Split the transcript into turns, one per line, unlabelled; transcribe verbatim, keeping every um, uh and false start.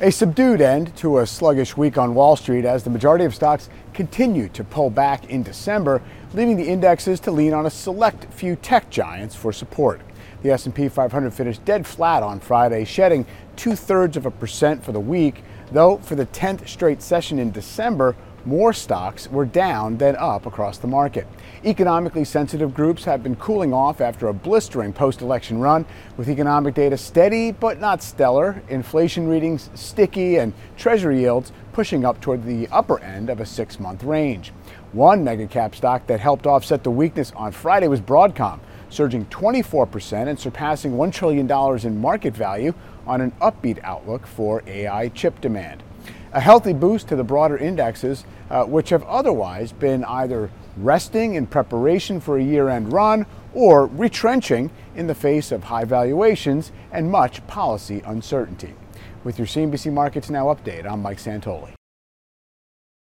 A subdued end to a sluggish week on Wall Street as the majority of stocks continue to pull back in December, leaving the indexes to lean on a select few tech giants for support. The S and P five hundred finished dead flat on Friday, shedding two-thirds of a percent for the week, though for the tenth straight session in December, more stocks were down than up across the market. Economically sensitive groups have been cooling off after a blistering post-election run, with economic data steady but not stellar, inflation readings sticky, and Treasury yields pushing up toward the upper end of a six-month range. One mega-cap stock that helped offset the weakness on Friday was Broadcom, surging twenty-four percent and surpassing one trillion dollars in market value on an upbeat outlook for A I chip demand. A healthy boost to the broader indexes, uh, which have otherwise been either resting in preparation for a year-end run or retrenching in the face of high valuations and much policy uncertainty. With your C N B C Markets Now update, I'm Mike Santoli.